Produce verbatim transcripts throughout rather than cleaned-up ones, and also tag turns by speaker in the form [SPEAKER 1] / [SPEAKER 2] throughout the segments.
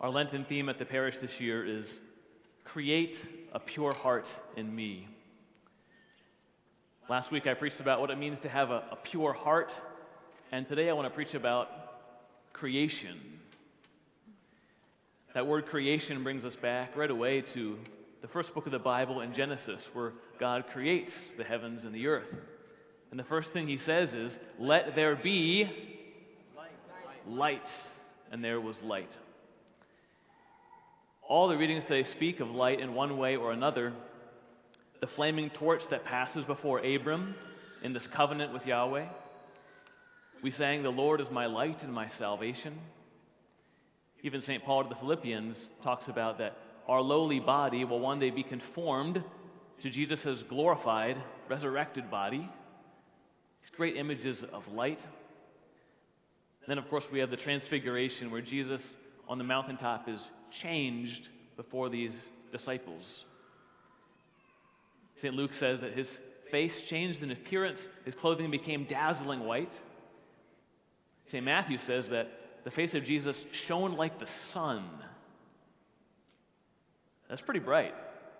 [SPEAKER 1] Our Lenten theme at the parish this year is Create a Pure Heart in Me. Last week I preached about what it means to have a, a pure heart, and today I want to preach about creation. That word creation brings us back right away to the first book of the Bible in Genesis, where God creates the heavens and the earth. And the first thing he says is, "Let there be light." And there was light. All the readings today speak of light in one way or another. The flaming torch that passes before Abram in this covenant with Yahweh. We sang, "The Lord is my light and my salvation." Even Saint Paul to the Philippians talks about that our lowly body will one day be conformed to Jesus' glorified, resurrected body. These great images of light. And then, of course, we have the transfiguration where Jesus on the mountaintop is changed before these disciples. Saint Luke says that his face changed in appearance, his clothing became dazzling white. Saint Matthew says that the face of Jesus shone like the sun. That's pretty bright.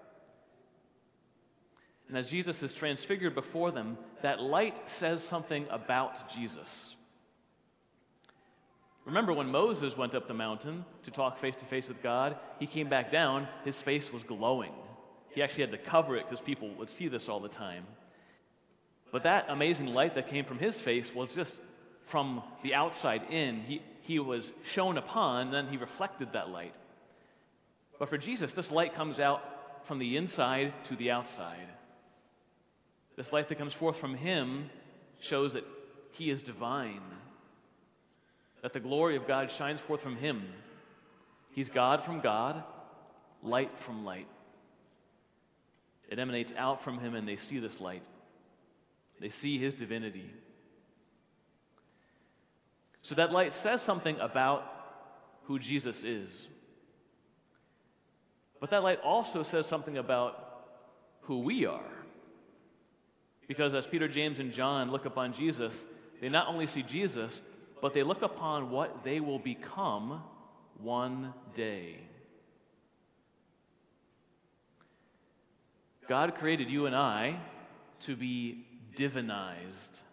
[SPEAKER 1] And as Jesus is transfigured before them, that light says something about Jesus. Remember when Moses went up the mountain to talk face-to-face with God, he came back down, his face was glowing. He actually had to cover it because people would see this all the time. But that amazing light that came from his face was just from the outside in. He, he was shone upon, and then he reflected that light. But for Jesus, this light comes out from the inside to the outside. This light that comes forth from him shows that he is divine, that the glory of God shines forth from him. He's God from God, light from light. It emanates out from him, and they see this light. They see his divinity. So that light says something about who Jesus is. But that light also says something about who we are. Because as Peter, James, and John look upon Jesus, they not only see Jesus, but they look upon what they will become one day. God created you and I to be divinized.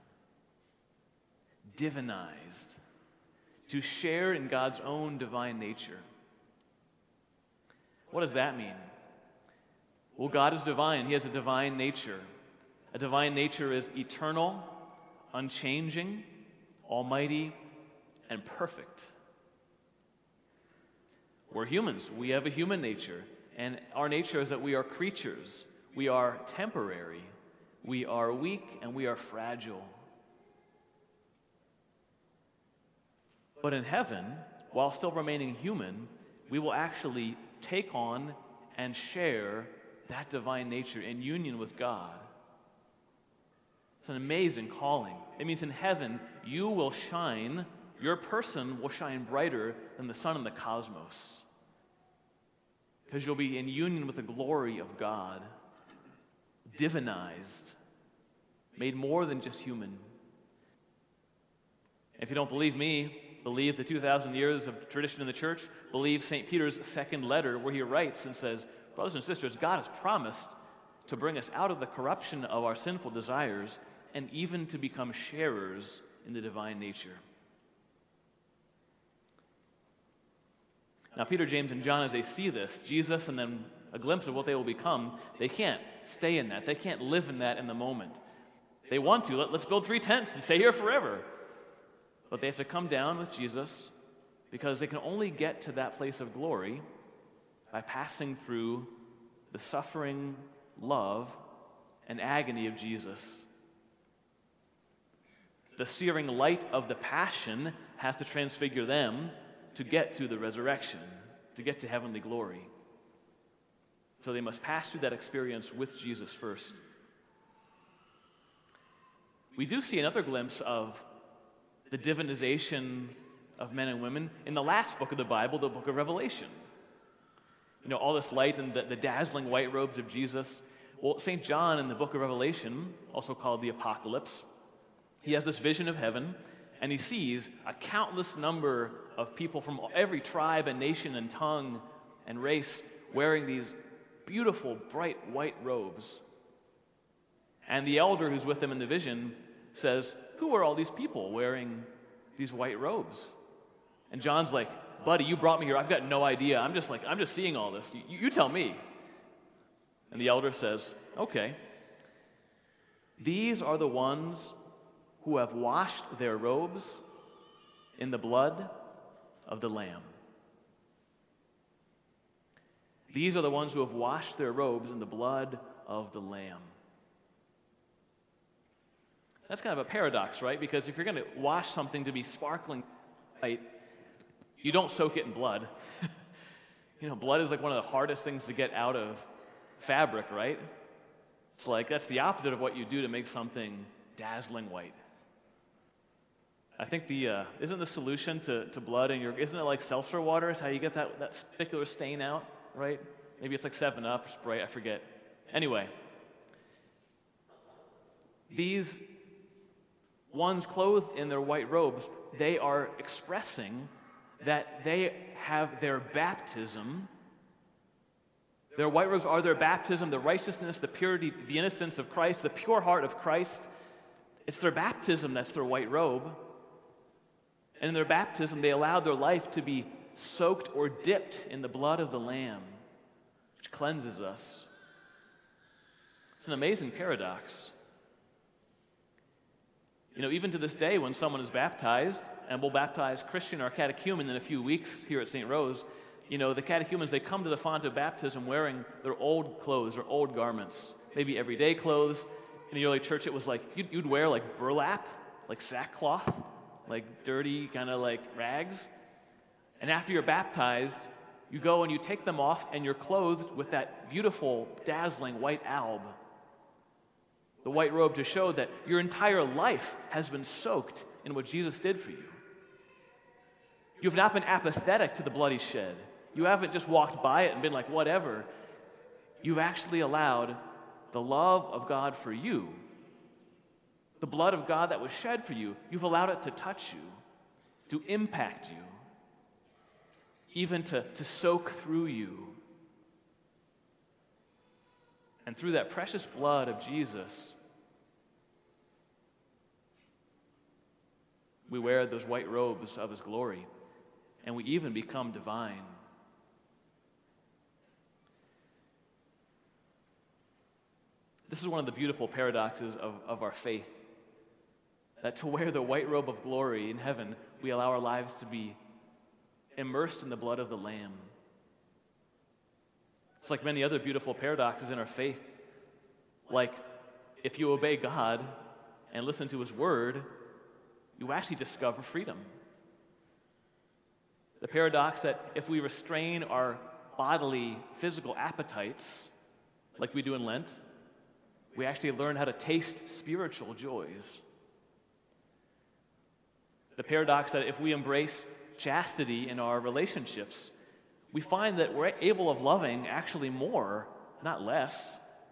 [SPEAKER 1] Divinized. To share in God's own divine nature. What does that mean? Well, God is divine. He has a divine nature. A divine nature is eternal, unchanging, almighty, and perfect. We're humans. We have a human nature. And our nature is that we are creatures. We are temporary. We are weak, and we are fragile. But in heaven, while still remaining human, we will actually take on and share that divine nature in union with God. It's an amazing calling. It means in heaven, you will shine, your person will shine brighter than the sun in the cosmos. Because you'll be in union with the glory of God, divinized, made more than just human. If you don't believe me, believe the two thousand years of tradition in the church, believe Saint Peter's second letter where he writes and says, brothers and sisters, God has promised to bring us out of the corruption of our sinful desires and even to become sharers in the divine nature. Now, Peter, James, and John, as they see this, Jesus and then a glimpse of what they will become, they can't stay in that. They can't live in that in the moment. They want to. Let, let's build three tents and stay here forever. But they have to come down with Jesus because they can only get to that place of glory by passing through the suffering, love, and agony of Jesus. The searing light of the passion has to transfigure them to get to the resurrection, to get to heavenly glory. So they must pass through that experience with Jesus first. We do see another glimpse of the divinization of men and women in the last book of the Bible, the book of Revelation. You know, all this light and the, the dazzling white robes of Jesus. Well, Saint John in the book of Revelation, also called the Apocalypse, he has this vision of heaven, and he sees a countless number of people from every tribe and nation and tongue and race wearing these beautiful, bright white robes. And the elder who's with them in the vision says, "Who are all these people wearing these white robes?" And John's like, "Buddy, you brought me here. I've got no idea. I'm just like, I'm just seeing all this. You, you tell me." And the elder says, "Okay. These are the ones who have washed their robes in the blood of the Lamb." These are the ones who have washed their robes in the blood of the Lamb. That's kind of a paradox, right? Because if you're going to wash something to be sparkling white, you don't soak it in blood. You know, blood is like one of the hardest things to get out of fabric, right? It's like that's the opposite of what you do to make something dazzling white. I think the uh, isn't the solution to, to blood in your isn't it like seltzer water is how you get that, that particular stain out, right? Maybe it's like seven up or Sprite, I forget. Anyway, these ones clothed in their white robes, they are expressing that they have their baptism. Their white robes are their baptism, the righteousness, the purity, the innocence of Christ, the pure heart of Christ. It's their baptism that's their white robe. And in their baptism, they allowed their life to be soaked or dipped in the blood of the Lamb, which cleanses us. It's an amazing paradox. You know, even to this day, when someone is baptized, and we'll baptize Christian or catechumen in a few weeks here at Saint Rose, you know, the catechumens, they come to the font of baptism wearing their old clothes or old garments, maybe everyday clothes. In the early church, it was like, you'd, you'd wear like burlap, like sackcloth, like dirty kind of like rags. And after you're baptized, you go and you take them off and you're clothed with that beautiful, dazzling white alb, the white robe, to show that your entire life has been soaked in what Jesus did for you. You have not been apathetic to the blood he shed. You haven't just walked by it and been like, whatever. You've actually allowed the love of God for you, the blood of God that was shed for you, you've allowed it to touch you, to impact you, even to, to soak through you. And through that precious blood of Jesus, we wear those white robes of his glory, and we even become divine. This is one of the beautiful paradoxes of, of our faith, that to wear the white robe of glory in heaven, we allow our lives to be immersed in the blood of the Lamb. It's like many other beautiful paradoxes in our faith. Like, if you obey God and listen to his word, you actually discover freedom. The paradox that if we restrain our bodily, physical appetites, like we do in Lent, we actually learn how to taste spiritual joys. The paradox that if we embrace chastity in our relationships, we find that we're able of loving actually more, not less.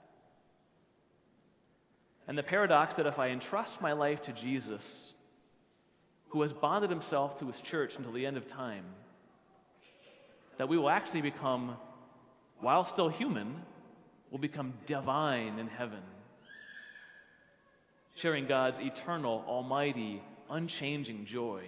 [SPEAKER 1] And the paradox that if I entrust my life to Jesus, who has bonded himself to his church until the end of time, that we will actually become, while still human, will become divine in heaven, sharing God's eternal, almighty, unchanging joy.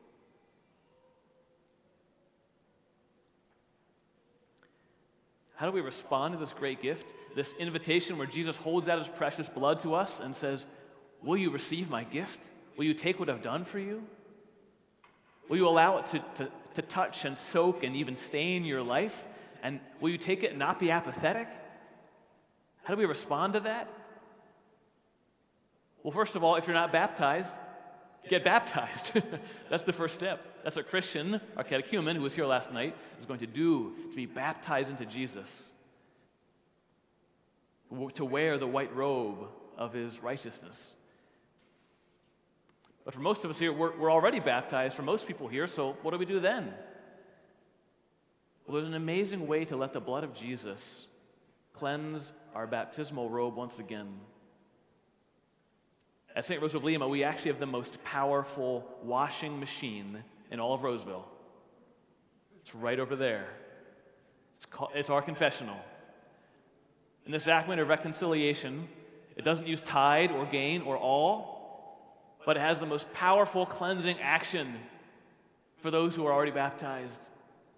[SPEAKER 1] How do we respond to this great gift, this invitation where Jesus holds out his precious blood to us and says, will you receive my gift? Will you take what I've done for you? Will you allow it to, to, to touch and soak and even stain your life? And will you take it and not be apathetic? How do we respond to that? Well, first of all, if you're not baptized, get baptized. That's the first step. That's what Christian, our catechumen, who was here last night, is going to do, to be baptized into Jesus, to wear the white robe of his righteousness. But for most of us here, we're, we're already baptized, for most people here, so what do we do then? Well, there's an amazing way to let the blood of Jesus cleanse our baptismal robe once again. At Saint Rose of Lima, we actually have the most powerful washing machine in all of Roseville. It's right over there. It's, called, it's our confessional. In the sacrament of reconciliation, it doesn't use tithe or gain or all, but it has the most powerful cleansing action for those who are already baptized.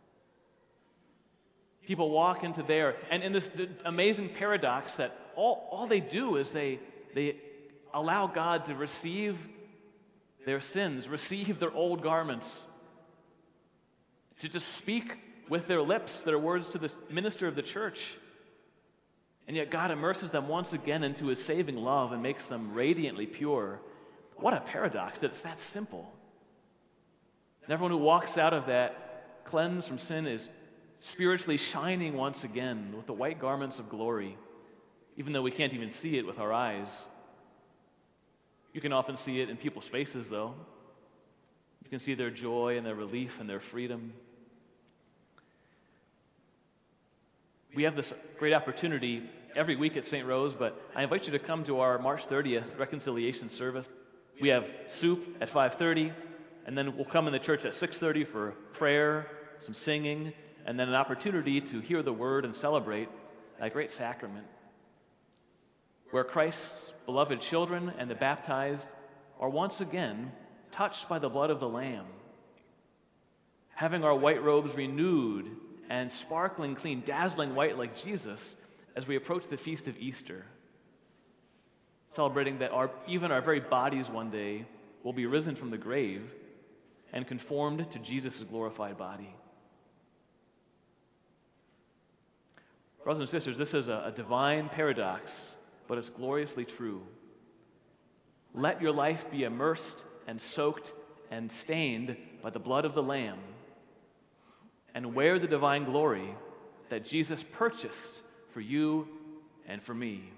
[SPEAKER 1] People walk into there, and in this amazing paradox that all, all they do is they, they allow God to receive their sins, receive their old garments, to just speak with their lips their words to the minister of the church. And yet God immerses them once again into his saving love and makes them radiantly pure. What a paradox that it's that simple. And everyone who walks out of that cleansed from sin is spiritually shining once again with the white garments of glory, even though we can't even see it with our eyes. You can often see it in people's faces, though. You can see their joy and their relief and their freedom. We have this great opportunity every week at Saint Rose, but I invite you to come to our March thirtieth reconciliation service. We have soup at five thirty, and then we'll come in the church at six thirty for prayer, some singing, and then an opportunity to hear the word and celebrate a great sacrament where Christ's beloved children and the baptized are once again touched by the blood of the Lamb, having our white robes renewed and sparkling clean, dazzling white like Jesus as we approach the feast of Easter, celebrating that our, even our very bodies one day will be risen from the grave and conformed to Jesus' glorified body. Brothers and sisters, this is a, a divine paradox, but it's gloriously true. Let your life be immersed and soaked and stained by the blood of the Lamb, and wear the divine glory that Jesus purchased for you and for me.